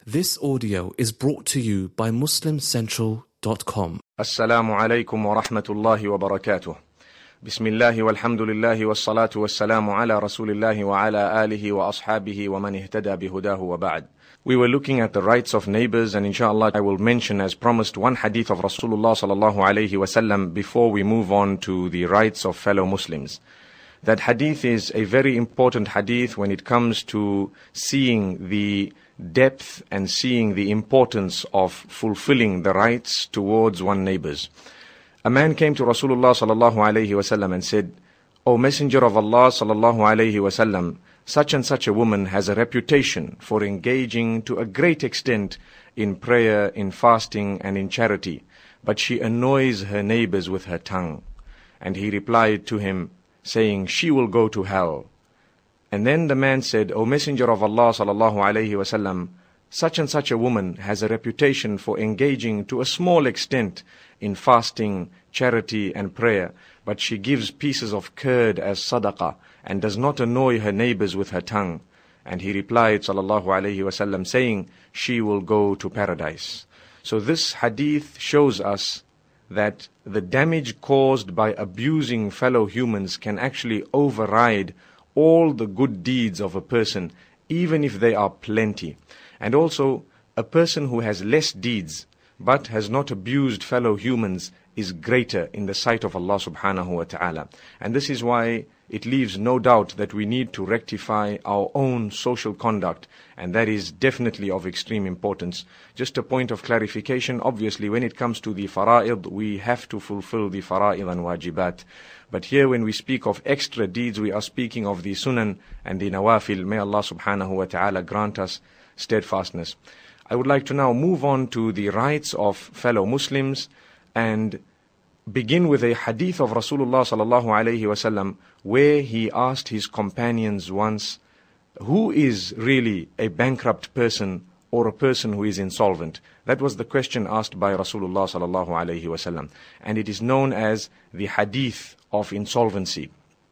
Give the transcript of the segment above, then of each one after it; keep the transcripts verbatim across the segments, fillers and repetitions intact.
This audio is brought to you by Muslim Central dot com. Assalamu alaikum wa rahmatullahi wa barakatuh. Bismillahi walhamdulillahi wassalatu wassalamu ala rasulillahi wa ala alihi wa ashabihi wa man ihtada bihudahu wa ba'd. We were looking at the rights of neighbors, and inshallah I will mention as promised one hadith of Rasulullah sallallahu alayhi wasallam before we move on to the rights of fellow Muslims. That hadith is a very important hadith when it comes to seeing the depth and seeing the importance of fulfilling the rights towards one neighbors. A man came to Rasulullah sallallahu alayhi wasallam and said, "O Messenger of Allah sallallahu alayhi wasallam, such and such a woman has a reputation for engaging to a great extent in prayer, in fasting and in charity, but she annoys her neighbors with her tongue." And he replied to him, saying, "She will go to hell." And then the man said, "O Messenger of Allah sallallahu alayhi wasallam, such and such a woman has a reputation for engaging to a small extent in fasting, charity and prayer, but she gives pieces of curd as sadaqah and does not annoy her neighbors with her tongue." And he replied sallallahu alayhi wasallam, saying, "She will go to paradise." So this hadith shows us that the damage caused by abusing fellow humans can actually override all the good deeds of a person, even if they are plenty. And also, a person who has less deeds but has not abused fellow humans is greater in the sight of Allah subhanahu wa ta'ala. And this is why it leaves no doubt that we need to rectify our own social conduct, and that is definitely of extreme importance. Just a point of clarification, obviously when it comes to the fara'id, we have to fulfill the fara'id and wajibat. But here when we speak of extra deeds, we are speaking of the sunan and the nawafil. May Allah subhanahu wa ta'ala grant us steadfastness. I would like to now move on to the rights of fellow Muslims and begin with a hadith of Rasulullah sallallahu alayhi wasallam, where he asked his companions once, who is really a bankrupt person or a person who is insolvent? That was the question asked by Rasulullah sallallahu alayhi wasallam, and it is known as the hadith of insolvency.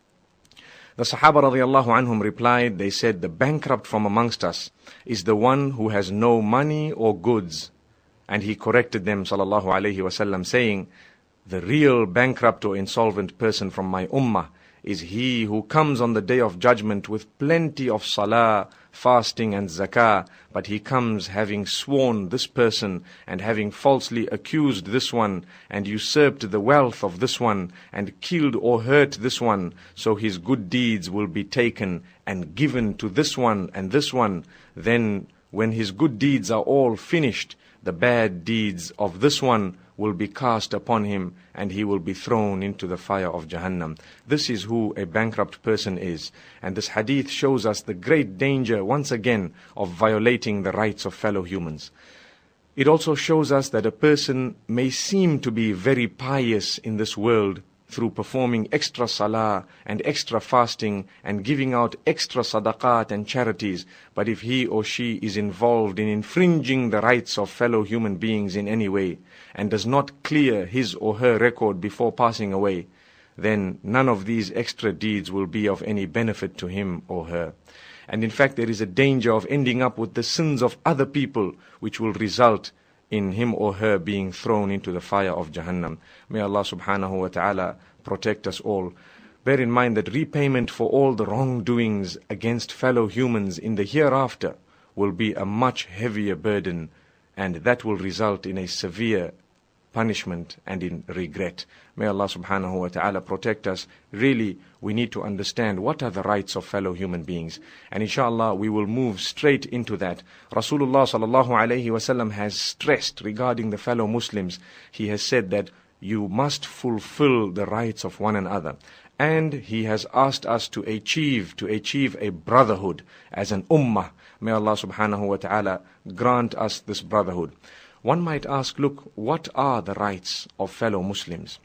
The Sahaba radiallahu anhum replied, they said, "The bankrupt from amongst us is the one who has no money or goods." And he corrected them sallallahu alayhi wasallam, saying, "The real bankrupt or insolvent person from my ummah is he who comes on the day of judgment with plenty of salah, fasting and zakah, but he comes having sworn this person and having falsely accused this one and usurped the wealth of this one and killed or hurt this one, so his good deeds will be taken and given to this one and this one. Then when his good deeds are all finished, the bad deeds of this one will be cast upon him and he will be thrown into the fire of Jahannam." This is who a bankrupt person is. And this hadith shows us the great danger, once again, of violating the rights of fellow humans. It also shows us that a person may seem to be very pious in this world through performing extra salah and extra fasting and giving out extra sadaqat and charities, but if he or she is involved in infringing the rights of fellow human beings in any way and does not clear his or her record before passing away, then none of these extra deeds will be of any benefit to him or her. And in fact, there is a danger of ending up with the sins of other people, which will result in him or her being thrown into the fire of Jahannam. May Allah subhanahu wa ta'ala protect us all. Bear in mind that repayment for all the wrongdoings against fellow humans in the hereafter will be a much heavier burden, and that will result in a severe punishment and in regret. May Allah subhanahu wa ta'ala protect us. Really, we need to understand what are the rights of fellow human beings. And inshallah, we will move straight into that. Rasulullah sallallahu alayhi wasallam has stressed regarding the fellow Muslims. He has said that you must fulfill the rights of one another. And he has asked us to achieve, to achieve a brotherhood as an ummah. May Allah subhanahu wa ta'ala grant us this brotherhood. One might ask, look, what are the rights of fellow Muslims?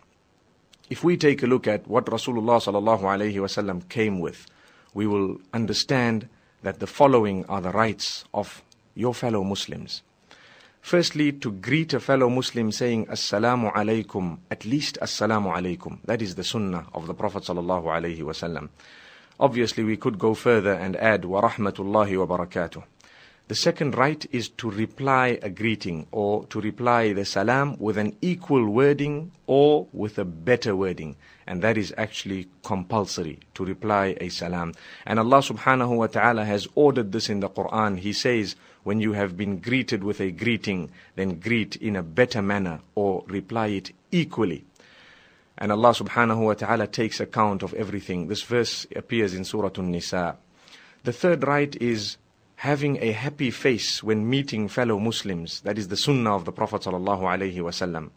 If we take a look at what Rasulullah sallallahu alayhi wasallam came with, we will understand that the following are the rights of your fellow Muslims. Firstly, to greet a fellow Muslim saying Assalamu alaikum, at least Assalamu alaikum. That is the sunnah of the Prophet sallallahu alayhi wasallam. Obviously, we could go further and add wa rahmatullahi wa barakatuh. The second right is to reply a greeting or to reply the salam with an equal wording or with a better wording. And that is actually compulsory, to reply a salam. And Allah subhanahu wa ta'ala has ordered this in the Quran. He says, when you have been greeted with a greeting, then greet in a better manner or reply it equally. And Allah subhanahu wa ta'ala takes account of everything. This verse appears in Surah An-Nisa. The third right is having a happy face when meeting fellow Muslims. That is the sunnah of the Prophet sallallahu alaihi wasallam.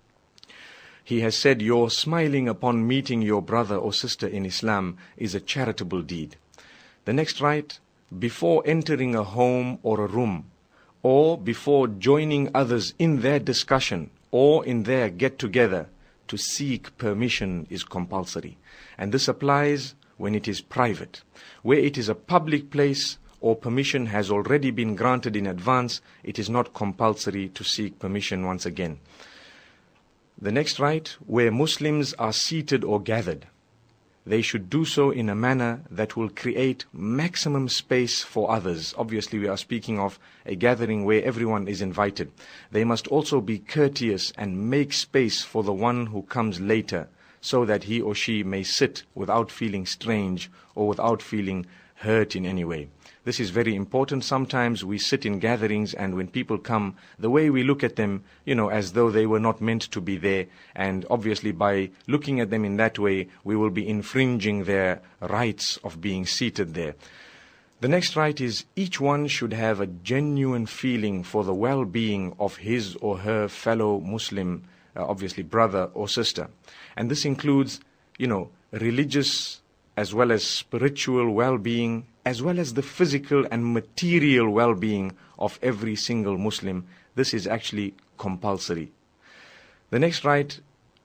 He has said, your smiling upon meeting your brother or sister in Islam is a charitable deed. The next right, before entering a home or a room, or before joining others in their discussion or in their get-together, to seek permission is compulsory. And this applies when it is private. Where it is a public place or permission has already been granted in advance, it is not compulsory to seek permission once again. The next right, where Muslims are seated or gathered, they should do so in a manner that will create maximum space for others. Obviously, we are speaking of a gathering where everyone is invited. They must also be courteous and make space for the one who comes later, so that he or she may sit without feeling strange or without feeling hurt in any way. This is very important. Sometimes we sit in gatherings and when people come, the way we look at them, you know, as though they were not meant to be there. And obviously by looking at them in that way, we will be infringing their rights of being seated there. The next right is each one should have a genuine feeling for the well-being of his or her fellow Muslim, uh, obviously brother or sister. And this includes, you know, religious as well as spiritual well-being, as well as the physical and material well-being of every single Muslim. This is actually compulsory. The next right,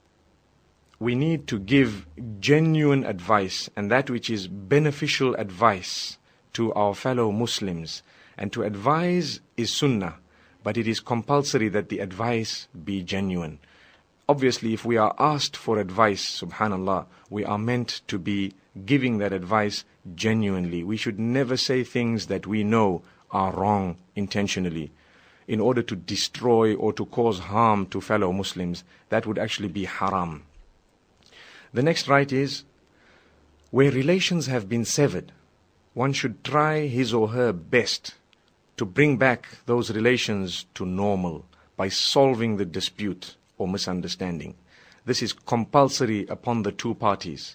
we need to give genuine advice, and that which is beneficial advice to our fellow Muslims. And to advise is sunnah, but it is compulsory that the advice be genuine. Obviously, if we are asked for advice, subhanallah, we are meant to be giving that advice genuinely. We should never say things that we know are wrong intentionally in order to destroy or to cause harm to fellow Muslims. That would actually be haram. The next right is, where relations have been severed, one should try his or her best to bring back those relations to normal by solving the dispute or misunderstanding. This is compulsory upon the two parties.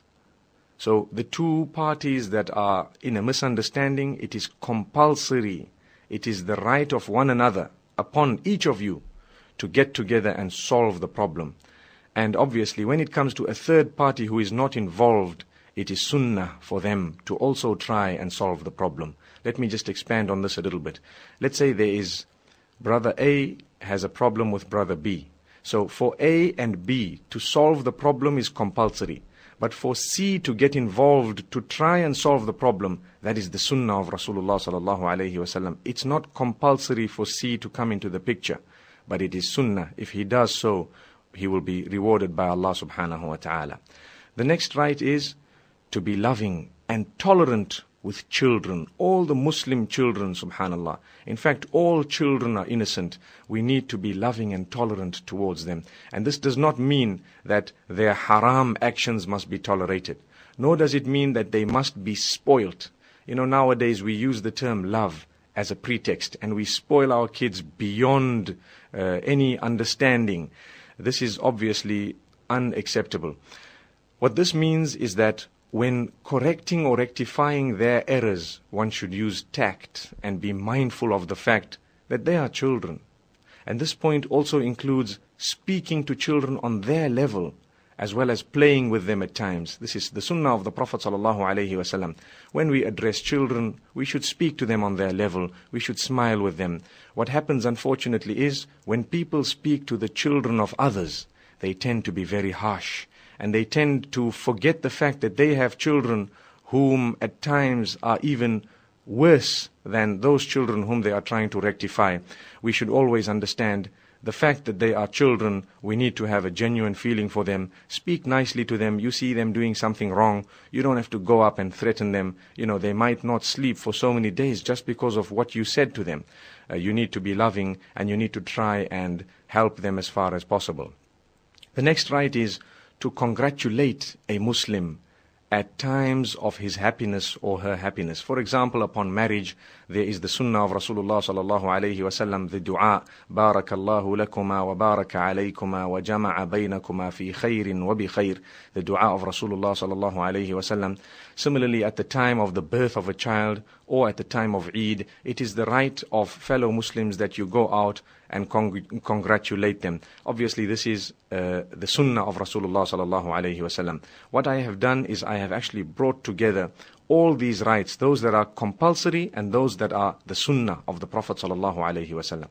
So the two parties that are in a misunderstanding, it is compulsory. It is the right of one another upon each of you to get together and solve the problem. And obviously, when it comes to a third party who is not involved, it is sunnah for them to also try and solve the problem. Let me just expand on this a little bit. Let's say there is brother A has a problem with brother B. So for A and B to solve the problem is compulsory. But for C to get involved to try and solve the problem, that is the sunnah of Rasulullah sallallahu alaihi wasallam. It's not compulsory for C to come into the picture, but it is sunnah. If he does so, he will be rewarded by Allah subhanahu wa ta'ala. The next right is to be loving and tolerant with children, all the Muslim children, subhanallah. In fact, all children are innocent. We need to be loving and tolerant towards them. And this does not mean that their haram actions must be tolerated. Nor does it mean that they must be spoilt. You know, nowadays we use the term love as a pretext, and we spoil our kids beyond uh, any understanding. This is obviously unacceptable. What this means is that when correcting or rectifying their errors, one should use tact and be mindful of the fact that they are children. And this point also includes speaking to children on their level, as well as playing with them at times. This is the sunnah of the Prophet sallallahu alaihi wasallam. When we address children, we should speak to them on their level. We should smile with them. What happens, unfortunately, is when people speak to the children of others, they tend to be very harsh. And they tend to forget the fact that they have children whom at times are even worse than those children whom they are trying to rectify. We should always understand The fact that they are children, we need to have a genuine feeling for them. Speak nicely to them. You see them doing something wrong, you don't have to go up and threaten them. You know, they might not sleep for so many days just because of what you said to them. Uh, you need to be loving, and you need to try and help them as far as possible. The next right is to congratulate a Muslim at times of his happiness or her happiness. For example, upon marriage, there is the sunnah of Rasulullah sallallahu alayhi wa sallam, the dua, Barakallahu lakuma wa baraka alaykuma wa jama'a baynakuma fi khayrin wa bi khayr, the dua of Rasulullah sallallahu alayhi wa sallam. Similarly, at the time of the birth of a child or at the time of Eid, it is the right of fellow Muslims that you go out and cong- congratulate them. Obviously, this is uh, the sunnah of Rasulullah sallallahu alayhi wa sallam. What I have done is I have actually brought together all these rights, those that are compulsory and those that are the sunnah of the Prophet sallallahu alayhi wa sallam.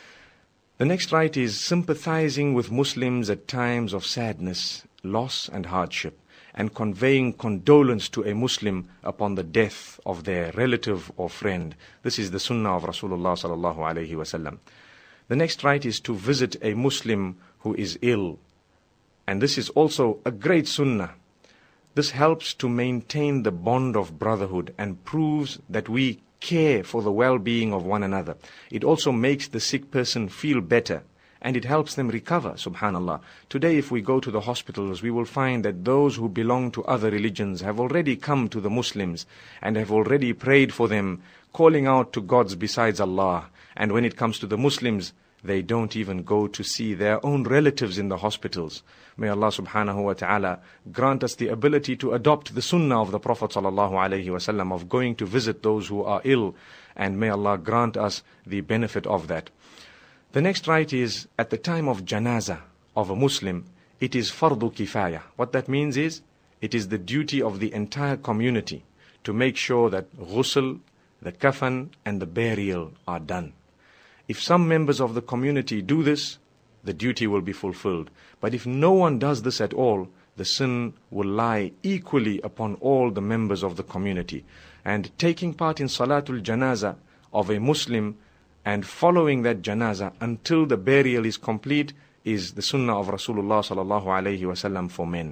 The next right is sympathizing with Muslims at times of sadness, loss and hardship, and conveying condolence to a Muslim upon the death of their relative or friend. This is the sunnah of Rasulullah sallallahu alayhi wa sallam. The next right is to visit a Muslim who is ill. And this is also a great sunnah. This helps to maintain the bond of brotherhood and proves that we care for the well-being of one another. It also makes the sick person feel better, and it helps them recover, subhanallah. Today, if we go to the hospitals, we will find that those who belong to other religions have already come to the Muslims and have already prayed for them, calling out to gods besides Allah. And when it comes to the Muslims, they don't even go to see their own relatives in the hospitals. May Allah subhanahu wa ta'ala grant us the ability to adopt the sunnah of the Prophet sallallahu alayhi wa sallam of going to visit those who are ill, and may Allah grant us the benefit of that. The next right is, at the time of janazah of a Muslim, it is fardu kifaya. What that means is, it is the duty of the entire community to make sure that ghusl, the kafan and the burial are done. If some members of the community do this, the duty will be fulfilled. But if no one does this at all, the sin will lie equally upon all the members of the community. And taking part in Salatul Janazah of a Muslim and following that Janazah until the burial is complete is the sunnah of Rasulullah sallallahu alayhi wa sallam for men.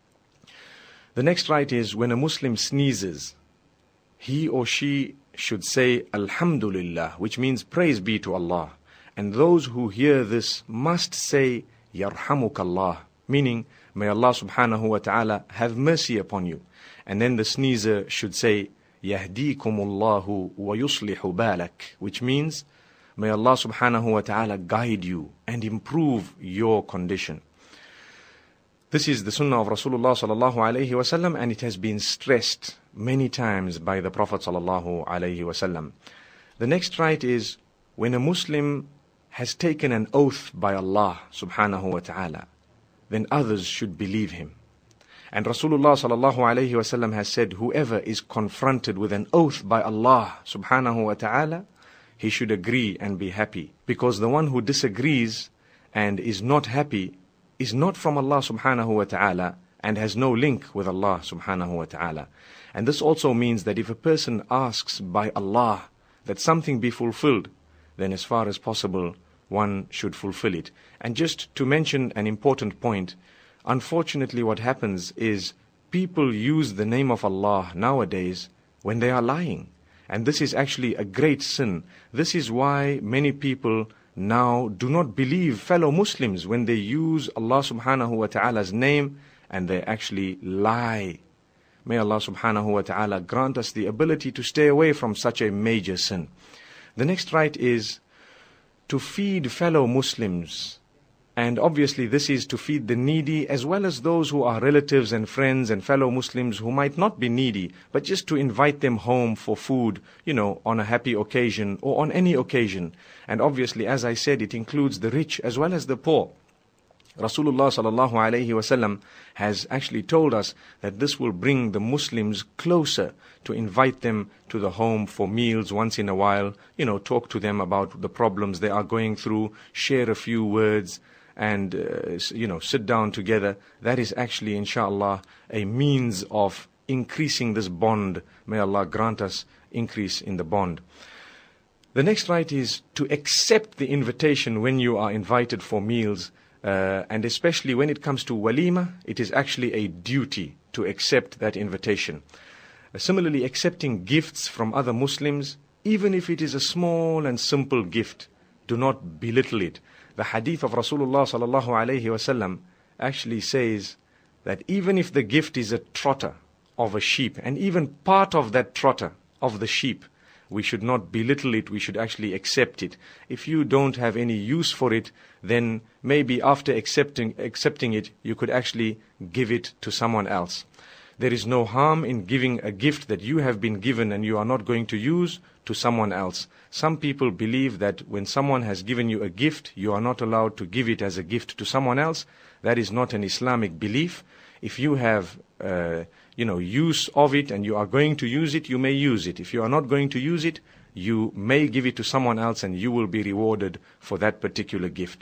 The next right is, when a Muslim sneezes, he or she should say Alhamdulillah, which means praise be to Allah. And those who hear this must say Yarhamukallah, meaning may Allah subhanahu wa ta'ala have mercy upon you. And then the sneezer should say Yahdikumullahu wa yuslihu balak, which means may Allah subhanahu wa ta'ala guide you and improve your condition. This is the sunnah of Rasulullah sallallahu alayhi wa sallam, and it has been stressed many times by the Prophet sallallahu alayhi wa sallam. The next right is, when a Muslim has taken an oath by Allah subhanahu wa ta'ala, then others should believe him. And Rasulullah sallallahu alayhi wa sallam has said, whoever is confronted with an oath by Allah subhanahu wa ta'ala, he should agree and be happy. Because the one who disagrees and is not happy is not from Allah subhanahu wa ta'ala and has no link with Allah subhanahu wa ta'ala. And this also means that if a person asks by Allah that something be fulfilled, then as far as possible, one should fulfill it. And just to mention an important point, unfortunately what happens is people use the name of Allah nowadays when they are lying. And this is actually a great sin. This is why many people now do not believe fellow Muslims when they use Allah subhanahu wa ta'ala's name and they actually lie. May Allah subhanahu wa ta'ala grant us the ability to stay away from such a major sin. The next right is to feed fellow Muslims. And obviously this is to feed the needy as well as those who are relatives and friends and fellow Muslims who might not be needy, but just to invite them home for food, you know, on a happy occasion or on any occasion. And obviously, as I said, it includes the rich as well as the poor. Rasulullah sallallahu alayhi wa sallam has actually told us that this will bring the Muslims closer, to invite them to the home for meals once in a while, you know, talk to them about the problems they are going through, share a few words, and, uh, you know, sit down together. That is actually, inshallah, a means of increasing this bond. May Allah grant us increase in the bond. The next right is to accept the invitation when you are invited for meals, uh, and especially when it comes to walima, it is actually a duty to accept that invitation. Uh, similarly, accepting gifts from other Muslims, even if it is a small and simple gift, do not belittle it. The hadith of Rasulullah sallallahu alayhi wasallam actually says that even if the gift is a trotter of a sheep, and even part of that trotter of the sheep, we should not belittle it, we should actually accept it. If you don't have any use for it, then maybe after accepting accepting it, you could actually give it to someone else. There is no harm in giving a gift that you have been given and you are not going to use to someone else. Some people believe that when someone has given you a gift, you are not allowed to give it as a gift to someone else. That is not an Islamic belief. If you have uh, you know, use of it and you are going to use it, you may use it. If you are not going to use it, you may give it to someone else and you will be rewarded for that particular gift.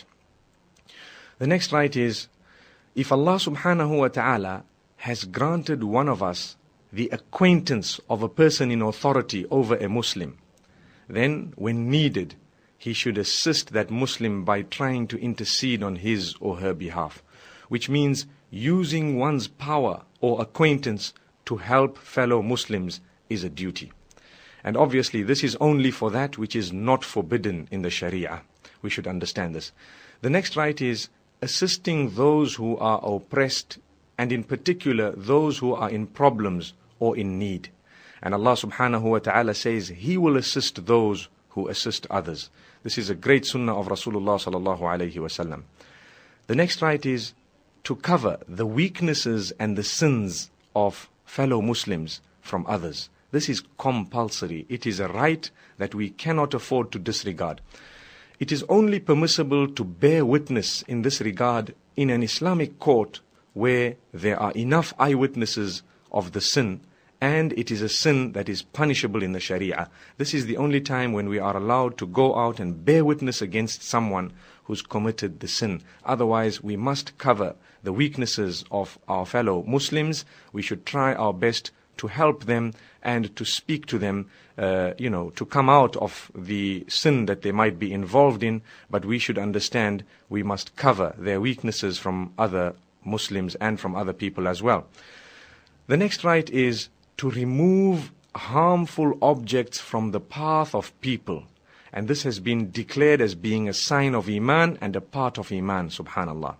The next right is, if Allah subhanahu wa ta'ala has granted one of us the acquaintance of a person in authority over a Muslim, then when needed, he should assist that Muslim by trying to intercede on his or her behalf, which means using one's power or acquaintance to help fellow Muslims is a duty. And obviously this is only for that which is not forbidden in the Sharia. We should understand this. The next right is assisting those who are oppressed, and in particular those who are in problems or in need. And Allah subhanahu wa ta'ala says He will assist those who assist others. This is a great sunnah of Rasulullah sallallahu alayhi wa sallam. The next right is to cover the weaknesses and the sins of fellow Muslims from others. This is compulsory. It is a right that we cannot afford to disregard. It is only permissible to bear witness in this regard in an Islamic court where there are enough eyewitnesses of the sin, and it is a sin that is punishable in the Sharia. This is the only time when we are allowed to go out and bear witness against someone who's committed the sin. Otherwise, we must cover the weaknesses of our fellow Muslims. We should try our best to help them and to speak to them, uh, you know, to come out of the sin that they might be involved in. But we should understand we must cover their weaknesses from other Muslims and from other people as well. The next right is to remove harmful objects from the path of people. And this has been declared as being a sign of Iman and a part of Iman, subhanallah.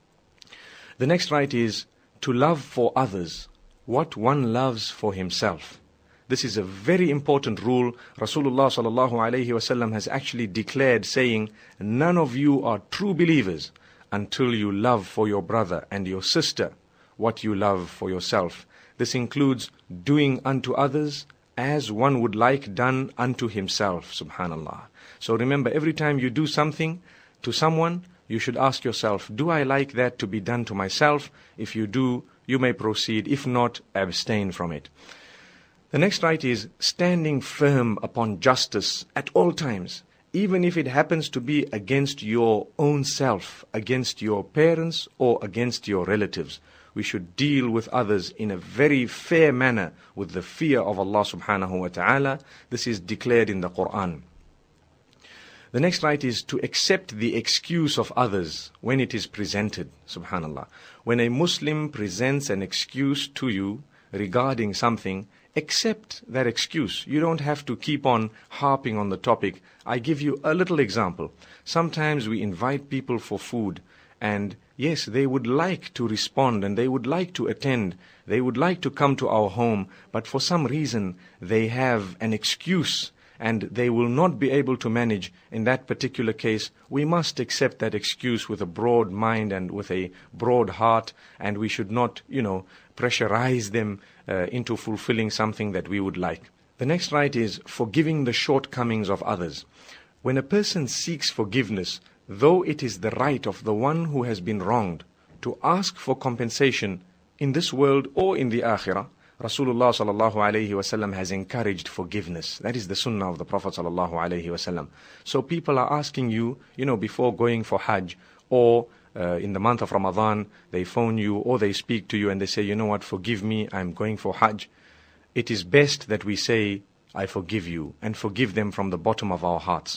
The next right is to love for others what one loves for himself. This is a very important rule. Rasulullah sallallahu alayhi wasallam has actually declared, saying, none of you are true believers until you love for your brother and your sister what you love for yourself. This includes doing unto others as one would like done unto himself, subhanallah. So remember, every time you do something to someone, you should ask yourself, do I like that to be done to myself? If you do, you may proceed. If not, abstain from it. The next right is standing firm upon justice at all times, even if it happens to be against your own self, against your parents or against your relatives. We should deal with others in a very fair manner with the fear of Allah subhanahu wa ta'ala. This is declared in the Quran. The next right is to accept the excuse of others when it is presented, subhanallah. When a Muslim presents an excuse to you regarding something, accept that excuse. You don't have to keep on harping on the topic. I give you a little example. Sometimes we invite people for food, and yes, they would like to respond and they would like to attend. They would like to come to our home, but for some reason they have an excuse and they will not be able to manage. In that particular case, we must accept that excuse with a broad mind and with a broad heart, and we should not, you know, pressurize them uh, into fulfilling something that we would like. The next right is forgiving the shortcomings of others. When a person seeks forgiveness, though it is the right of the one who has been wronged to ask for compensation in this world or in the akhirah, Rasulullah sallallahu alayhi wasallam has encouraged forgiveness. That is the sunnah of the Prophet sallallahu alayhi wasallam. So people are asking you, you know, before going for Hajj, or uh, in the month of Ramadan, they phone you or they speak to you and they say, you know what, forgive me, I'm going for Hajj. It is best that we say, I forgive you, and forgive them from the bottom of our hearts.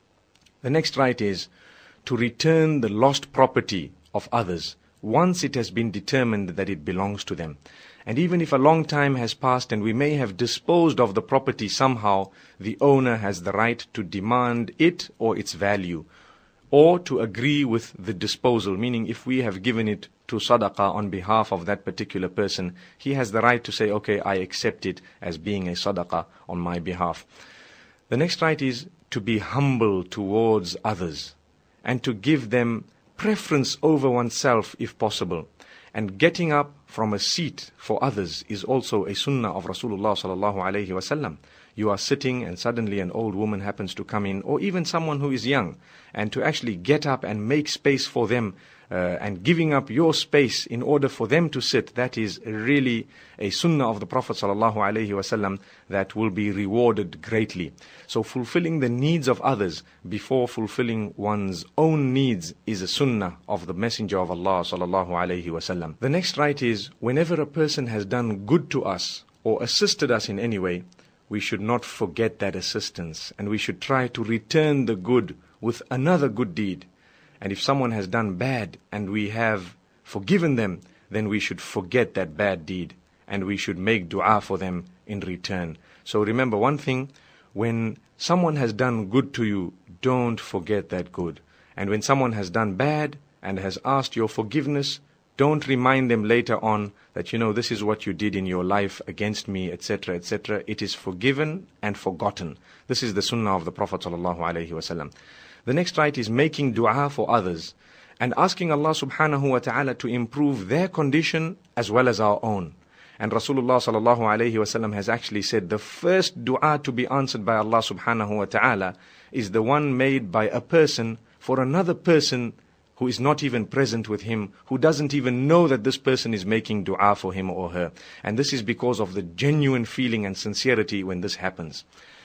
The next right is to return the lost property of others once it has been determined that it belongs to them. And even if a long time has passed and we may have disposed of the property somehow, the owner has the right to demand it or its value, or to agree with the disposal, meaning if we have given it to sadaqah on behalf of that particular person, he has the right to say, okay, I accept it as being a sadaqah on my behalf. The next right is to be humble towards others and to give them preference over oneself if possible. And getting up from a seat for others is also a sunnah of Rasulullah sallallahu alayhi wasallam. You are sitting and suddenly an old woman happens to come in, or even someone who is young, and to actually get up and make space for them, uh, and giving up your space in order for them to sit, that is really a sunnah of the Prophet sallallahu alaihi wasallam that will be rewarded greatly. So fulfilling the needs of others before fulfilling one's own needs is a sunnah of the Messenger of Allah sallallahu alaihi wasallam. The next right is, whenever a person has done good to us or assisted us in any way, we should not forget that assistance, and we should try to return the good with another good deed. And if someone has done bad and we have forgiven them, then we should forget that bad deed and we should make dua for them in return. So remember one thing, when someone has done good to you, don't forget that good. And when someone has done bad and has asked your forgiveness, don't remind them later on that, you know, this is what you did in your life against me, et cetera, et cetera. It is forgiven and forgotten. This is the sunnah of the Prophet sallallahu alaihi wasallam. The next right is making dua for others and asking Allah subhanahu wa ta'ala to improve their condition as well as our own. And Rasulullah sallallahu alaihi wasallam has actually said the first dua to be answered by Allah subhanahu wa ta'ala is the one made by a person for another person who is not even present with him, who doesn't even know that this person is making dua for him or her. And this is because of the genuine feeling and sincerity when this happens.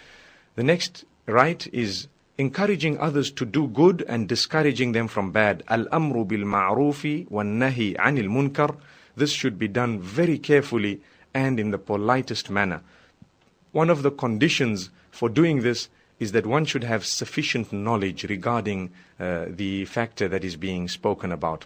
The next right is encouraging others to do good and discouraging them from bad. Al-amru bil-ma'rufi wan-nahi anil munkar. This should be done very carefully and in the politest manner. One of the conditions for doing this is that one should have sufficient knowledge regarding uh, the factor that is being spoken about.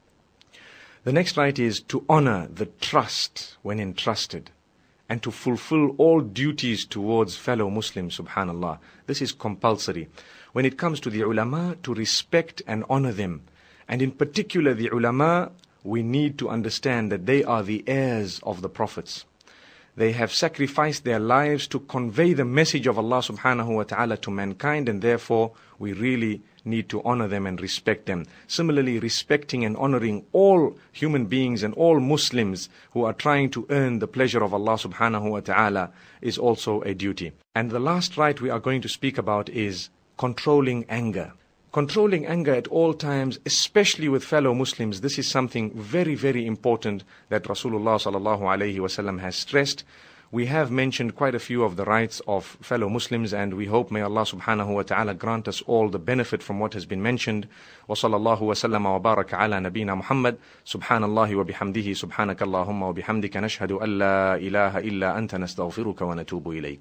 The next right is to honor the trust when entrusted and to fulfill all duties towards fellow Muslims, subhanallah. This is compulsory. When it comes to the ulama, to respect and honor them. And in particular the ulama, we need to understand that they are the heirs of the prophets. They have sacrificed their lives to convey the message of Allah subhanahu wa ta'ala to mankind, and therefore we really need to honor them and respect them. Similarly, respecting and honoring all human beings and all Muslims who are trying to earn the pleasure of Allah subhanahu wa ta'ala is also a duty. And the last right we are going to speak about is controlling anger. Controlling anger at all times, especially with fellow Muslims, this is something very, very important that Rasulullah sallallahu alaihi wasallam has stressed. We have mentioned quite a few of the rights of fellow Muslims, and we hope may Allah subhanahu wa ta'ala grant us all the benefit from what has been mentioned. Wa sallallahu wa sallam wa baraka ala nabina Muhammad. Subhanallahi wa bihamdihi, subhanakallahumma wa bihamdika, nashhadu an la ilaha illa anta, nastaghfiruka wa natubu ilayk.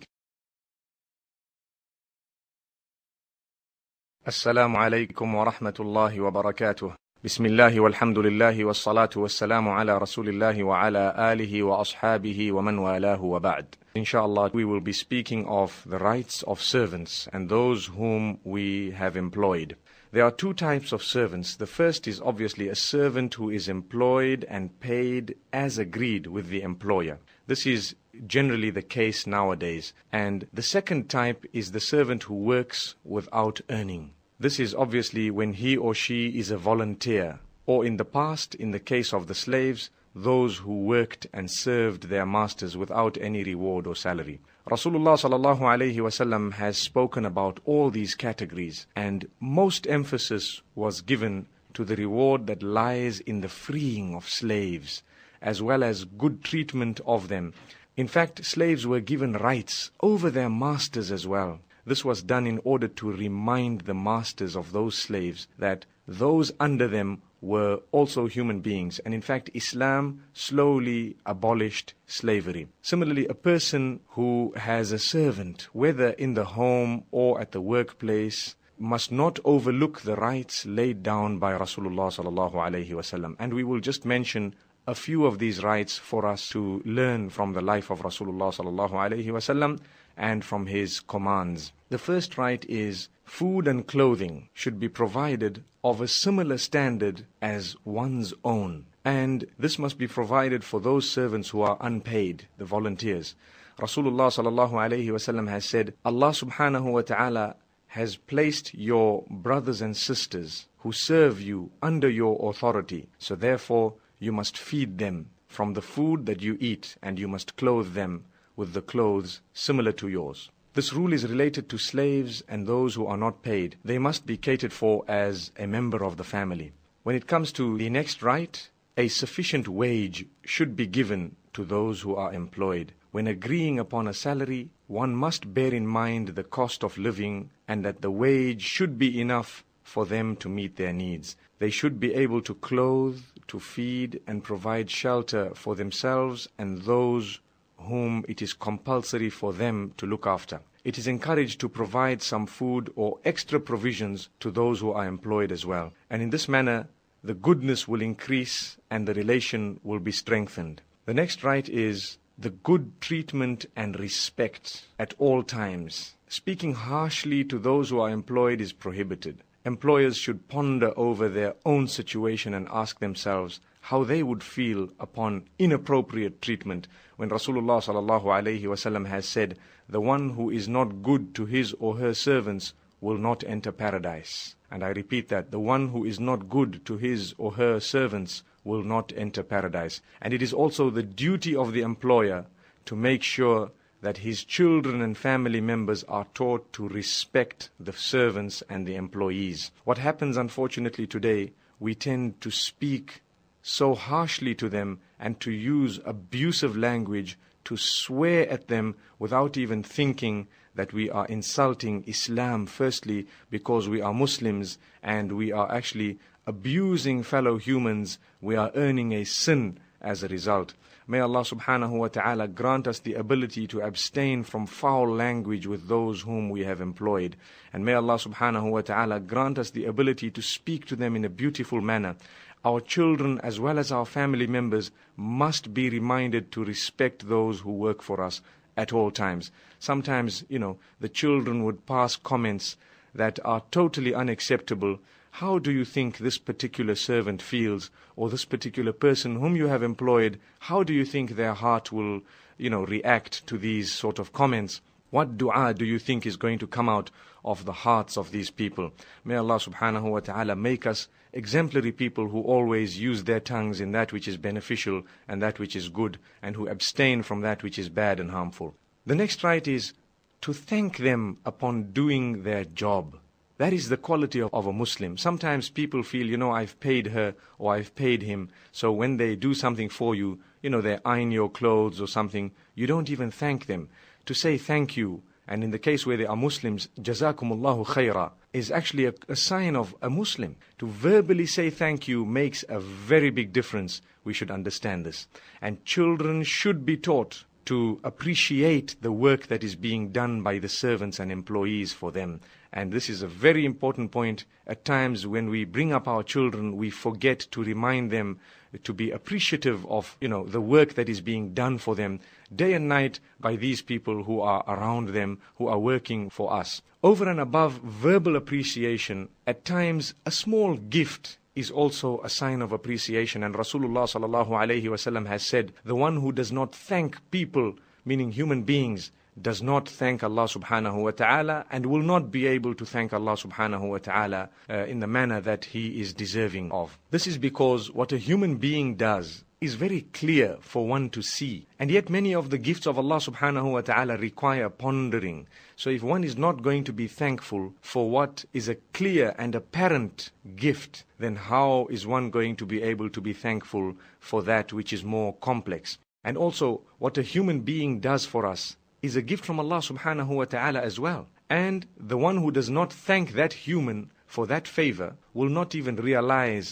Assalamu alaikum wa rahmatullahi wa barakatuh. Bismillahi walhamdulillahi wassalatu wassalamu ala rasulillahi wa ala alihi wa ashabihi wa man walahu wa ba'd. Inshallah, we will be speaking of the rights of servants and those whom we have employed. There are two types of servants. The first is obviously a servant who is employed and paid as agreed with the employer. This is generally the case nowadays. And the second type is the servant who works without earning. This is obviously when he or she is a volunteer, or in the past, in the case of the slaves, those who worked and served their masters without any reward or salary. Rasulullah sallallahu alaihi wasallam has spoken about all these categories, and most emphasis was given to the reward that lies in the freeing of slaves, as well as good treatment of them. In fact, slaves were given rights over their masters as well. This was done in order to remind the masters of those slaves that those under them were also human beings. And in fact, Islam slowly abolished slavery. Similarly, a person who has a servant, whether in the home or at the workplace, must not overlook the rights laid down by Rasulullah sallallahu alaihi wasallam. And we will just mention a few of these rights for us to learn from the life of Rasulullah sallallahu alaihi wasallam and from his commands. The first right is food and clothing should be provided of a similar standard as one's own. And this must be provided for those servants who are unpaid, the volunteers. Rasulullah sallallahu alaihi wasallam has said, Allah subhanahu wa ta'ala has placed your brothers and sisters who serve you under your authority. So therefore, you must feed them from the food that you eat, and you must clothe them with the clothes similar to yours. This rule is related to slaves and those who are not paid. They must be catered for as a member of the family. When it comes to the next right, a sufficient wage should be given to those who are employed. When agreeing upon a salary, one must bear in mind the cost of living and that the wage should be enough for them to meet their needs. They should be able to clothe, to feed, and provide shelter for themselves and those whom it is compulsory for them to look after. It is encouraged to provide some food or extra provisions to those who are employed as well. And in this manner, the goodness will increase and the relation will be strengthened. The next right is the good treatment and respect at all times. Speaking harshly to those who are employed is prohibited. Employers should ponder over their own situation and ask themselves how they would feel upon inappropriate treatment, when Rasulullah sallallahu alaihi wasallam has said, the one who is not good to his or her servants will not enter paradise. And I repeat that, the one who is not good to his or her servants will not enter paradise. And it is also the duty of the employer to make sure that his children and family members are taught to respect the servants and the employees. What happens unfortunately today, we tend to speak so harshly to them and to use abusive language, to swear at them without even thinking that we are insulting Islam, firstly because we are Muslims and we are actually abusing fellow humans. We are earning a sin as a result. May Allah subhanahu wa ta'ala grant us the ability to abstain from foul language with those whom we have employed. And may Allah subhanahu wa ta'ala grant us the ability to speak to them in a beautiful manner. Our children as well as our family members must be reminded to respect those who work for us at all times. Sometimes, you know, the children would pass comments that are totally unacceptable. How do you think this particular servant feels, or this particular person whom you have employed? How do you think their heart will, you know, react to these sort of comments? What dua do you think is going to come out of the hearts of these people? May Allah subhanahu wa ta'ala make us exemplary people who always use their tongues in that which is beneficial and that which is good, and who abstain from that which is bad and harmful. The next right is to thank them upon doing their job. That is the quality of, of a Muslim. Sometimes people feel, you know, I've paid her or I've paid him, so when they do something for you, you know, they iron your clothes or something, you don't even thank them. To say thank you, and in the case where they are Muslims, Jazakumullahu khaira, is actually a, a sign of a Muslim. To verbally say thank you makes a very big difference. We should understand this. And children should be taught to appreciate the work that is being done by the servants and employees for them. And this is a very important point. At times when we bring up our children, we forget to remind them to be appreciative of, you know, the work that is being done for them day and night by these people who are around them, who are working for us. Over and above verbal appreciation, at times a small gift is also a sign of appreciation. And Rasulullah sallallahu alaihi wasallam has said, the one who does not thank people, meaning human beings, does not thank Allah subhanahu wa ta'ala and will not be able to thank Allah subhanahu wa ta'ala uh, in the manner that he is deserving of. This is because what a human being does is very clear for one to see. And yet many of the gifts of Allah subhanahu wa ta'ala require pondering. So if one is not going to be thankful for what is a clear and apparent gift, then how is one going to be able to be thankful for that which is more complex? And also, what a human being does for us is a gift from Allah subhanahu wa ta'ala as well. And the one who does not thank that human for that favor will not even realize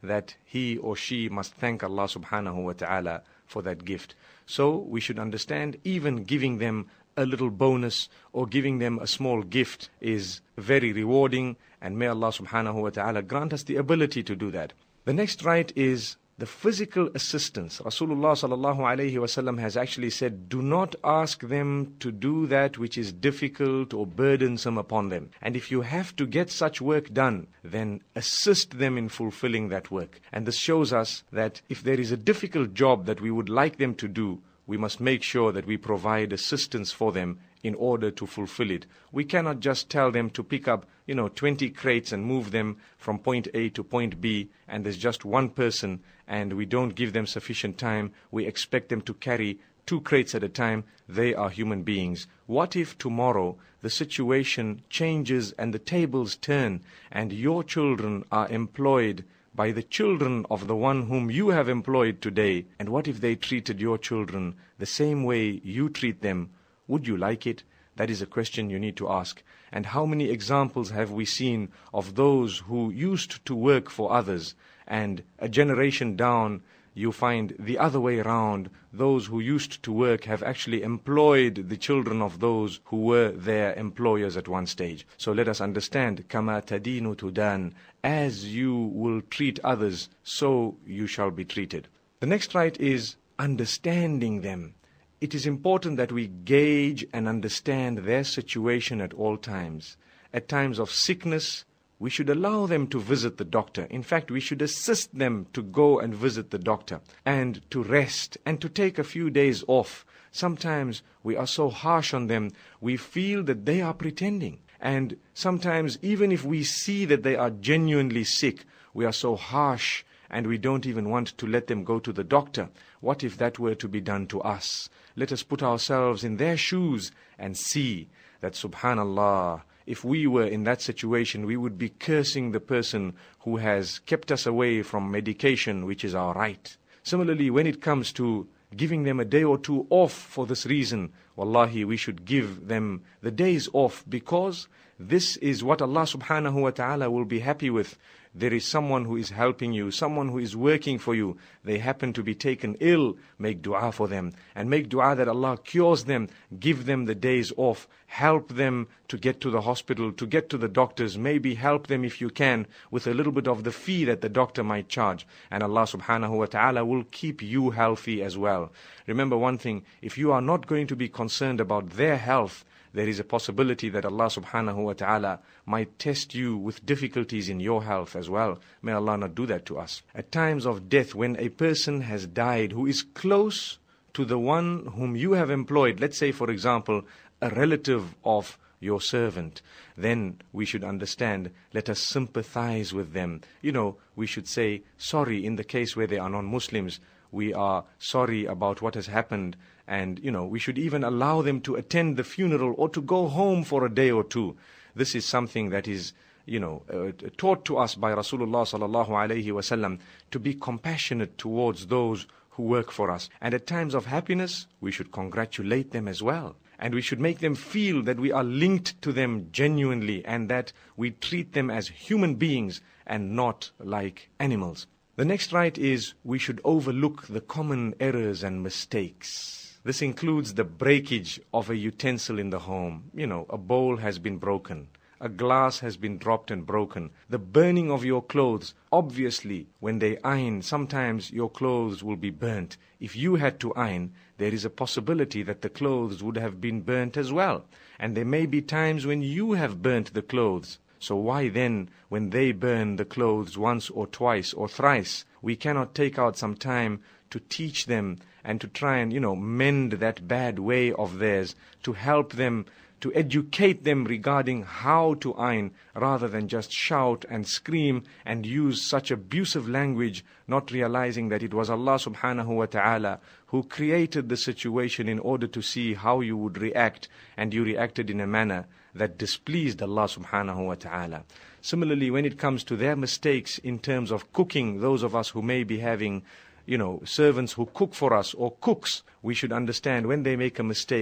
that he or she must thank Allah subhanahu wa ta'ala for that gift. So we should understand even giving them a little bonus or giving them a small gift is very rewarding, and may Allah subhanahu wa ta'ala grant us the ability to do that. The next right is the physical assistance. Rasulullah sallallahu alayhi wasallam has actually said, do not ask them to do that which is difficult or burdensome upon them. And if you have to get such work done, then assist them in fulfilling that work. And this shows us that if there is a difficult job that we would like them to do, we must make sure that we provide assistance for them in order to fulfill it. We cannot just tell them to pick up, you know, twenty crates and move them from point A to point B, and there's just one person, and we don't give them sufficient time. We expect them to carry two crates at a time. They are human beings. What if tomorrow the situation changes and the tables turn, and your children are employed by the children of the one whom you have employed today? And what if they treated your children the same way you treat them? Would you like it? That is a question you need to ask. And how many examples have we seen of those who used to work for others, and a generation down you find the other way around, those who used to work have actually employed the children of those who were their employers at one stage. So let us understand, kama tadinu tudan, as you will treat others, so you shall be treated. The next right is understanding them. It is important that we gauge and understand their situation at all times. At times of sickness, we should allow them to visit the doctor. In fact, we should assist them to go and visit the doctor, and to rest, and to take a few days off. Sometimes we are so harsh on them, we feel that they are pretending. And sometimes even if we see that they are genuinely sick, we are so harsh and we don't even want to let them go to the doctor. What if that were to be done to us? Let us put ourselves in their shoes and see that, subhanallah, if we were in that situation, we would be cursing the person who has kept us away from medication, which is our right. Similarly, when it comes to giving them a day or two off for this reason, wallahi, we should give them the days off, because this is what Allah subhanahu wa ta'ala will be happy with. There is someone who is helping you, someone who is working for you. They happen to be taken ill. Make dua for them, and make dua that Allah cures them. Give them the days off. Help them to get to the hospital, to get to the doctors. Maybe help them, if you can, with a little bit of the fee that the doctor might charge. And Allah subhanahu wa ta'ala will keep you healthy as well. Remember one thing, if you are not going to be concerned about their health, there is a possibility that Allah subhanahu wa ta'ala might test you with difficulties in your health as well. May Allah not do that to us. At times of death, when a person has died who is close to the one whom you have employed, let's say for example, a relative of your servant, then we should understand, let us sympathize with them. You know, we should say, sorry, in the case where they are non-Muslims, we are sorry about what has happened. And, you know, we should even allow them to attend the funeral or to go home for a day or two. This is something that is, you know, uh, taught to us by Rasulullah sallallahu alayhi wasallam, to be compassionate towards those who work for us. And at times of happiness, we should congratulate them as well. And we should make them feel that we are linked to them genuinely, and that we treat them as human beings and not like animals. The next right is, we should overlook the common errors and mistakes. This includes the breakage of a utensil in the home. You know, a bowl has been broken. A glass has been dropped and broken. The burning of your clothes. Obviously, when they iron, sometimes your clothes will be burnt. If you had to iron, there is a possibility that the clothes would have been burnt as well. And there may be times when you have burnt the clothes. So why then, when they burn the clothes once or twice or thrice, we cannot take out some time to teach them and to try and, you know, mend that bad way of theirs, to help them, to educate them regarding how to iron, rather than just shout and scream and use such abusive language, not realizing that it was Allah subhanahu wa ta'ala who created the situation in order to see how you would react, and you reacted in a manner that displeased Allah subhanahu wa ta'ala. Similarly, when it comes to their mistakes in terms of cooking, those of us who may be having, you know, servants who cook for us or cooks, we should understand, when they make a mistake,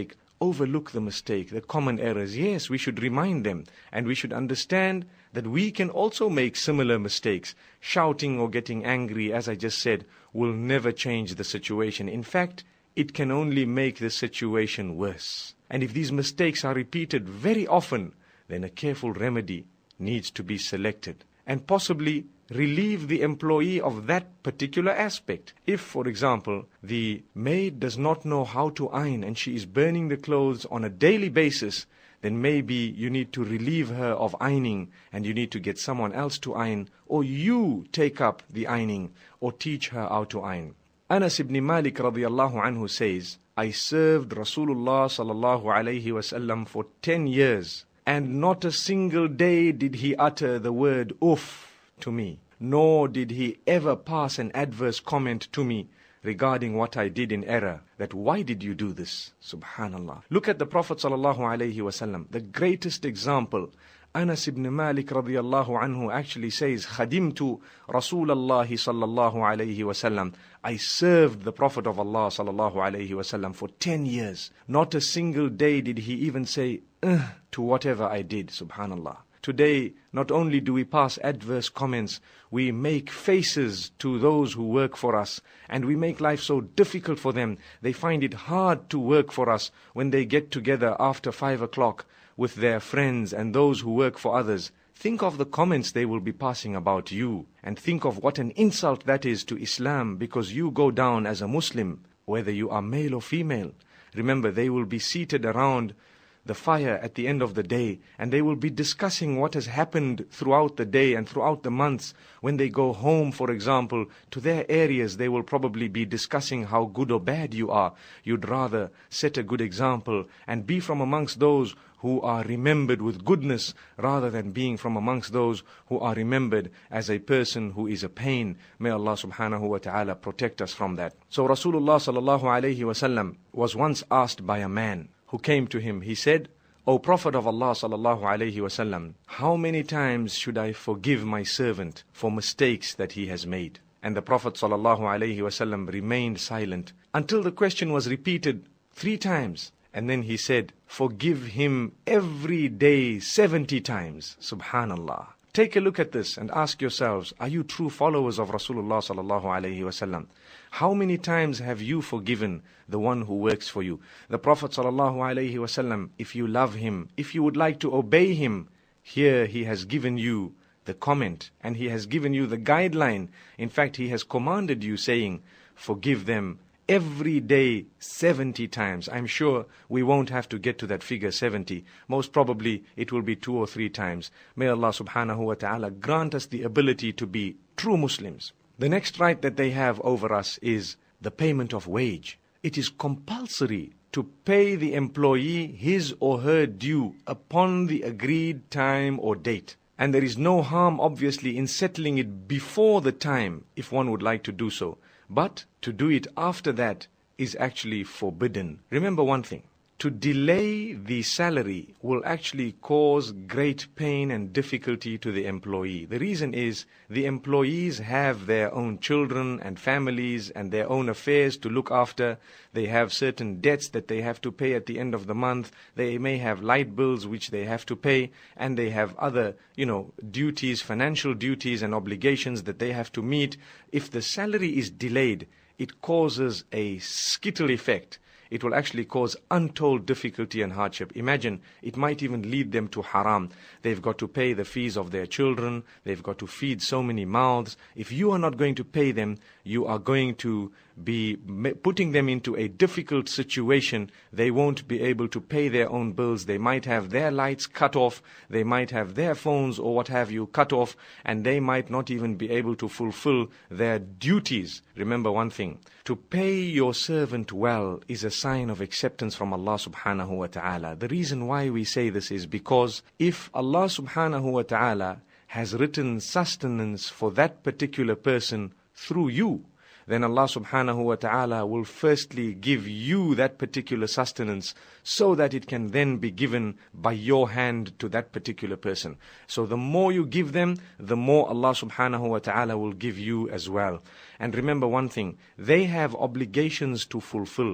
overlook the mistake, the common errors. Yes, we should remind them, and we should understand that we can also make similar mistakes. Shouting or getting angry, as I just said, will never change the situation. In fact, it can only make the situation worse. And if these mistakes are repeated very often, then a careful remedy needs to be selected, and possibly relieve the employee of that particular aspect. If, for example, the maid does not know how to iron and she is burning the clothes on a daily basis, then maybe you need to relieve her of ironing and you need to get someone else to iron, or you take up the ironing or teach her how to iron. Anas ibn Malik radiallahu anhu says, I served Rasulullah sallallahu alayhi wasallam for ten years, and not a single day did he utter the word uff to me, nor did he ever pass an adverse comment to me regarding what I did in error, that why did you do this? Subhanallah. Look at the Prophet sallallahu alayhi wasallam, the greatest example. Anas ibn Malik radiallahu anhu actually says, Khadimtu Rasulallah sallallahu alayhi wasallam. I served the Prophet of Allah sallallahu alayhi wasallam for ten years. Not a single day did he even say, Ugh, to whatever I did. Subhanallah. Today, not only do we pass adverse comments, we make faces to those who work for us, and we make life so difficult for them. They find it hard to work for us when they get together after five o'clock with their friends and those who work for others. Think of the comments they will be passing about you, and think of what an insult that is to Islam, because you go down as a Muslim, whether you are male or female. Remember, they will be seated around the fire at the end of the day, and they will be discussing what has happened throughout the day and throughout the months. When they go home, for example, to their areas, they will probably be discussing how good or bad you are. You'd rather set a good example and be from amongst those who are remembered with goodness, rather than being from amongst those who are remembered as a person who is a pain. May Allah subhanahu wa ta'ala protect us from that. So Rasulullah sallallahu alayhi wasallam was once asked by a man who came to him. He said, O Prophet of Allah sallallahu alayhi wasallam, how many times should I forgive my servant for mistakes that he has made? And the Prophet sallallahu alayhi wasallam remained silent until the question was repeated three times. And then he said, forgive him every day seventy times. Subhanallah. Take a look at this and ask yourselves, are you true followers of Rasulullah sallallahu alayhi wasallam? How many times have you forgiven the one who works for you? The Prophet sallallahu alayhi wasallam, if you love him, if you would like to obey him, here he has given you the comment and he has given you the guideline. In fact, he has commanded you saying, forgive them every day seventy times. I'm sure we won't have to get to that figure seventy. Most probably it will be two or three times. May Allah subhanahu wa ta'ala grant us the ability to be true Muslims. The next right that they have over us is the payment of wage. It is compulsory to pay the employee his or her due upon the agreed time or date. And there is no harm, obviously, in settling it before the time if one would like to do so. But to do it after that is actually forbidden. Remember one thing. To delay the salary will actually cause great pain and difficulty to the employee. The reason is the employees have their own children and families and their own affairs to look after. They have certain debts that they have to pay at the end of the month. They may have light bills which they have to pay, and they have other, you know, duties, financial duties and obligations that they have to meet. If the salary is delayed, it causes a skittle effect. It will actually cause untold difficulty and hardship. Imagine, it might even lead them to haram. They've got to pay the fees of their children. They've got to feed so many mouths. If you are not going to pay them, you are going to be putting them into a difficult situation. They won't be able to pay their own bills. They might have their lights cut off. They might have their phones or what have you cut off. And they might not even be able to fulfill their duties. Remember one thing. To pay your servant well is a sign of acceptance from Allah subhanahu wa ta'ala. The reason why we say this is because if Allah subhanahu wa ta'ala has written sustenance for that particular person through you, then Allah subhanahu wa ta'ala will firstly give you that particular sustenance so that it can then be given by your hand to that particular person. So the more you give them, the more Allah subhanahu wa ta'ala will give you as well. And remember one thing, they have obligations to fulfill.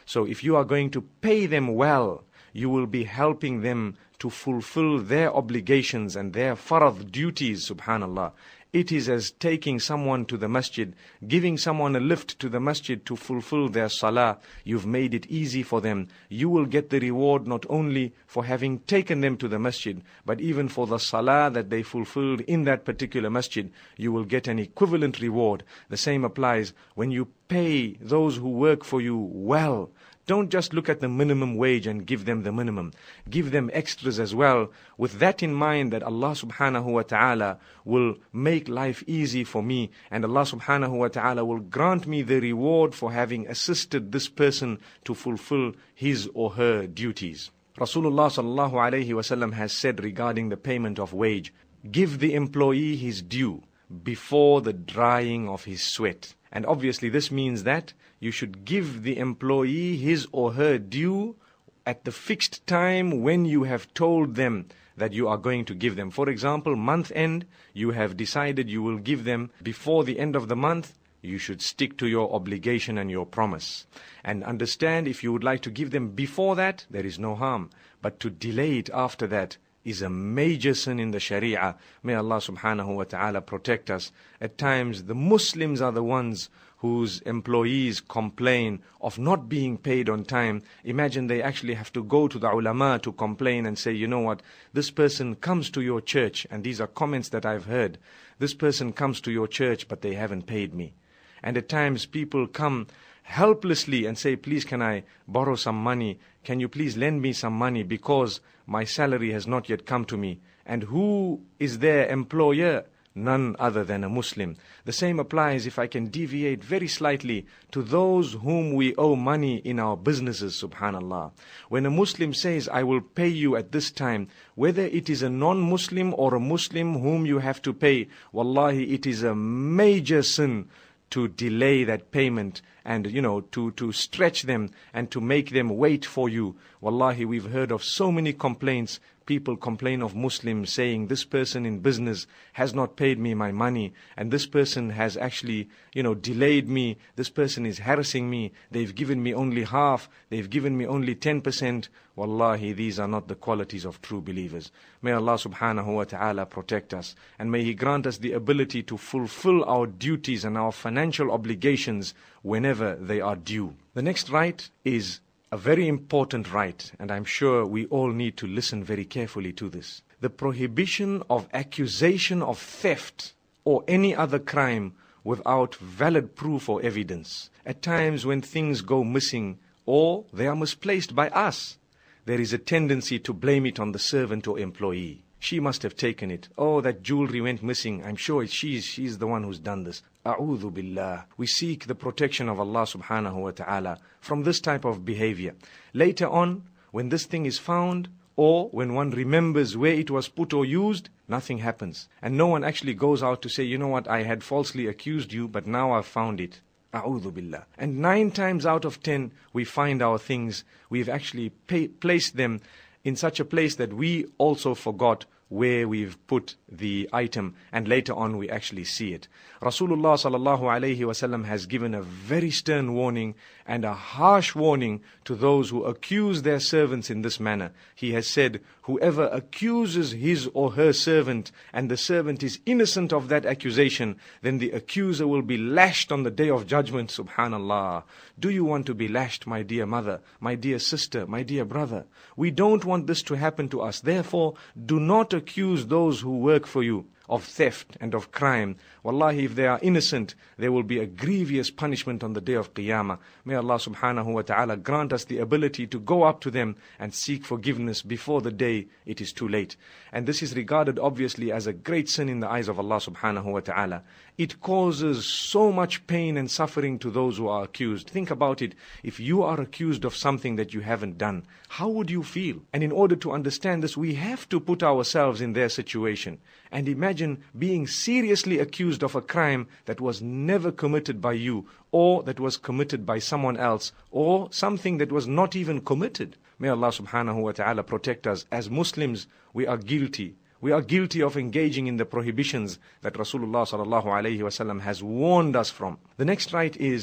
So if you are going to pay them well, you will be helping them to fulfill their obligations and their farad duties, subhanallah. It is as taking someone to the masjid, giving someone a lift to the masjid to fulfill their salah. You've made it easy for them. You will get the reward not only for having taken them to the masjid, but even for the salah that they fulfilled in that particular masjid. You will get an equivalent reward. The same applies when you pay those who work for you well. Don't just look at the minimum wage and give them the minimum. Give them extras as well, with that in mind that Allah subhanahu wa ta'ala will make life easy for me, and Allah subhanahu wa ta'ala will grant me the reward for having assisted this person to fulfill his or her duties. Rasulullah sallallahu alayhi wa sallam has said regarding the payment of wage, give the employee his due before the drying of his sweat. And obviously this means that you should give the employee his or her due at the fixed time when you have told them that you are going to give them. For example, month end, you have decided you will give them before the end of the month. You should stick to your obligation and your promise. And understand, if you would like to give them before that, there is no harm. But to delay it after that is a major sin in the Sharia. May Allah subhanahu wa ta'ala protect us. At times, the Muslims are the ones whose employees complain of not being paid on time. Imagine they actually have to go to the ulama to complain and say, you know what, this person comes to your church, and these are comments that I've heard. This person comes to your church, but they haven't paid me. And at times people come helplessly and say, please can I borrow some money? Can you please lend me some money because my salary has not yet come to me? And who is their employer? None other than a Muslim. The same applies, if I can deviate very slightly, to those whom we owe money in our businesses, subhanallah. When a Muslim says, I will pay you at this time, whether it is a non-Muslim or a Muslim whom you have to pay, wallahi, it is a major sin to delay that payment and, you know, to, to stretch them and to make them wait for you. Wallahi, we've heard of so many complaints. People complain of Muslims saying, this person in business has not paid me my money, and this person has actually, you know, delayed me. This person is harassing me. They've given me only half. They've given me only ten percent. Wallahi, these are not the qualities of true believers. May Allah subhanahu wa ta'ala protect us, and may He grant us the ability to fulfill our duties and our financial obligations whenever they are due. The next right is a very important right, and I'm sure we all need to listen very carefully to this. The prohibition of accusation of theft or any other crime without valid proof or evidence. At times when things go missing or they are misplaced by us, there is a tendency to blame it on the servant or employee. She must have taken it. Oh, that jewelry went missing. I'm sure she's, she's the one who's done this. A'udhu billah. We seek the protection of Allah subhanahu wa ta'ala from this type of behavior. Later on, when this thing is found, or when one remembers where it was put or used, nothing happens. And no one actually goes out to say, you know what, I had falsely accused you, but now I've found it. A'udhu billah. And nine times out of ten, we find our things. We've actually pay, placed them in such a place that we also forgot where we've put the item, and later on we actually see it. Rasulullah sallallahu alayhi wasallam has given a very stern warning and a harsh warning to those who accuse their servants in this manner. He has said, whoever accuses his or her servant and the servant is innocent of that accusation, then the accuser will be lashed on the day of judgment. Subhanallah. Do you want to be lashed, my dear mother, my dear sister, my dear brother? We don't want this to happen to us. Therefore, do not accuse those who work for you of theft and of crime. Wallahi, if they are innocent, there will be a grievous punishment on the day of Qiyamah. May Allah subhanahu wa ta'ala grant us the ability to go up to them and seek forgiveness before the day it is too late. And this is regarded obviously as a great sin in the eyes of Allah subhanahu wa ta'ala. It causes so much pain and suffering to those who are accused. Think about it. If you are accused of something that you haven't done, how would you feel? And in order to understand this, we have to put ourselves in their situation. And imagine being seriously accused of a crime that was never committed by you, or that was committed by someone else, or something that was not even committed. May Allah subhanahu wa ta'ala protect us. As Muslims, we are guilty. We are guilty of engaging in the prohibitions that Rasulullah sallallahu alayhi wasallam has warned us from. The next right is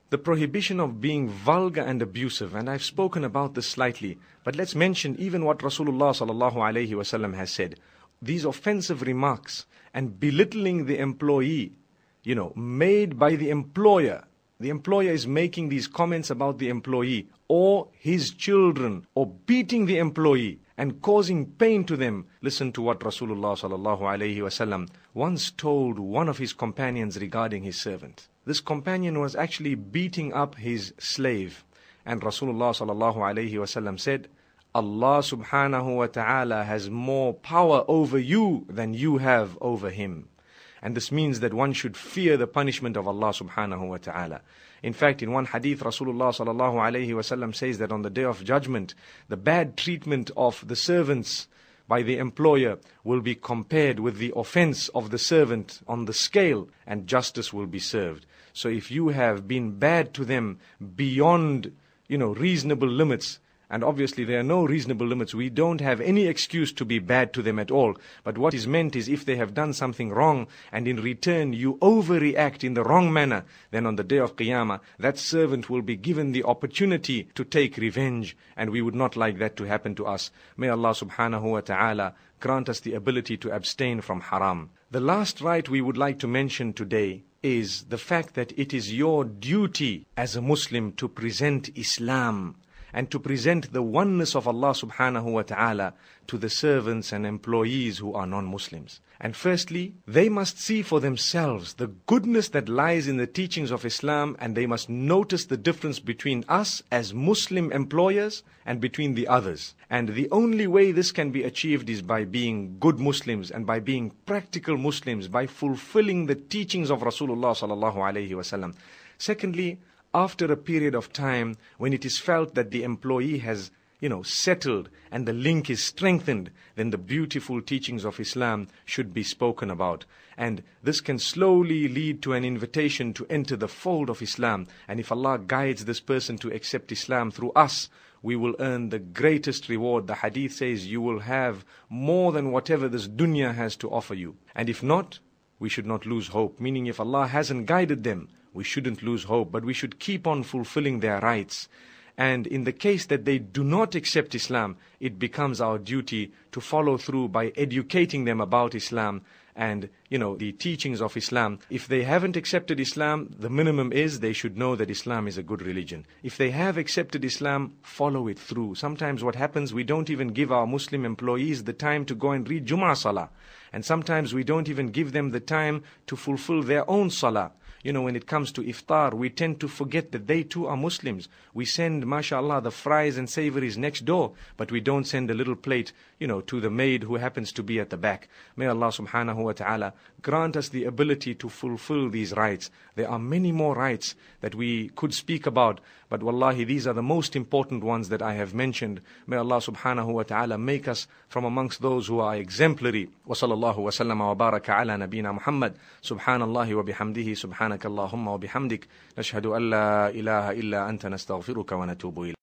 the prohibition of being vulgar and abusive, and I've spoken about this slightly, but let's mention even what Rasulullah sallallahu alaihi wasallam has said. These offensive remarks and belittling the employee, you know, made by the employer. The employer is making these comments about the employee or his children, or beating the employee and causing pain to them. Listen to what Rasulullah sallallahu alaihi wasallam once told one of his companions regarding his servant. This companion was actually beating up his slave, and Rasulullah sallallahu alaihi wasallam said, Allah subhanahu wa ta'ala has more power over you than you have over him. And this means that one should fear the punishment of Allah subhanahu wa ta'ala. In fact, in one hadith, Rasulullah sallallahu alayhi wa sallam says that on the day of judgment, the bad treatment of the servants by the employer will be compared with the offense of the servant on the scale, and justice will be served. So if you have been bad to them beyond, you know, reasonable limits, and obviously there are no reasonable limits, we don't have any excuse to be bad to them at all. But what is meant is if they have done something wrong and in return you overreact in the wrong manner, then on the day of Qiyamah, that servant will be given the opportunity to take revenge, and we would not like that to happen to us. May Allah subhanahu wa ta'ala grant us the ability to abstain from haram. The last right we would like to mention today is the fact that it is your duty as a Muslim to present Islam and to present the oneness of Allah subhanahu wa ta'ala to the servants and employees who are non-Muslims. And firstly, they must see for themselves the goodness that lies in the teachings of Islam, and they must notice the difference between us as Muslim employers and between the others. And the only way this can be achieved is by being good Muslims and by being practical Muslims, by fulfilling the teachings of Rasulullah sallallahu alayhi wasallam. Secondly, after a period of time when it is felt that the employee has, you know, settled and the link is strengthened, then the beautiful teachings of Islam should be spoken about. And this can slowly lead to an invitation to enter the fold of Islam. And if Allah guides this person to accept Islam through us, we will earn the greatest reward. The hadith says you will have more than whatever this dunya has to offer you. And if not, we should not lose hope. Meaning, if Allah hasn't guided them, we shouldn't lose hope, but we should keep on fulfilling their rights. And in the case that they do not accept Islam, it becomes our duty to follow through by educating them about Islam and, you know, the teachings of Islam. If they haven't accepted Islam, the minimum is they should know that Islam is a good religion. If they have accepted Islam, follow it through. Sometimes what happens, we don't even give our Muslim employees the time to go and read Jum'ah Salah. And sometimes we don't even give them the time to fulfill their own Salah. You know, when it comes to iftar, we tend to forget that they too are Muslims. We send, mashallah, the fries and savories next door, but we don't send a little plate, you know, to the maid who happens to be at the back. May Allah subhanahu wa ta'ala grant us the ability to fulfill these rights. There are many more rights that we could speak about, but wallahi, these are the most important ones that I have mentioned. May Allah subhanahu wa ta'ala make us from amongst those who are exemplary. Wa sallallahu wa sallama wa baraka ala nabina Muhammad. Subhanallahi wa bihamdihi, subhanaka Allahumma wa bihamdik. Nashhadu an la ilaha illa anta nastaghfiruka wa natubu ilayk.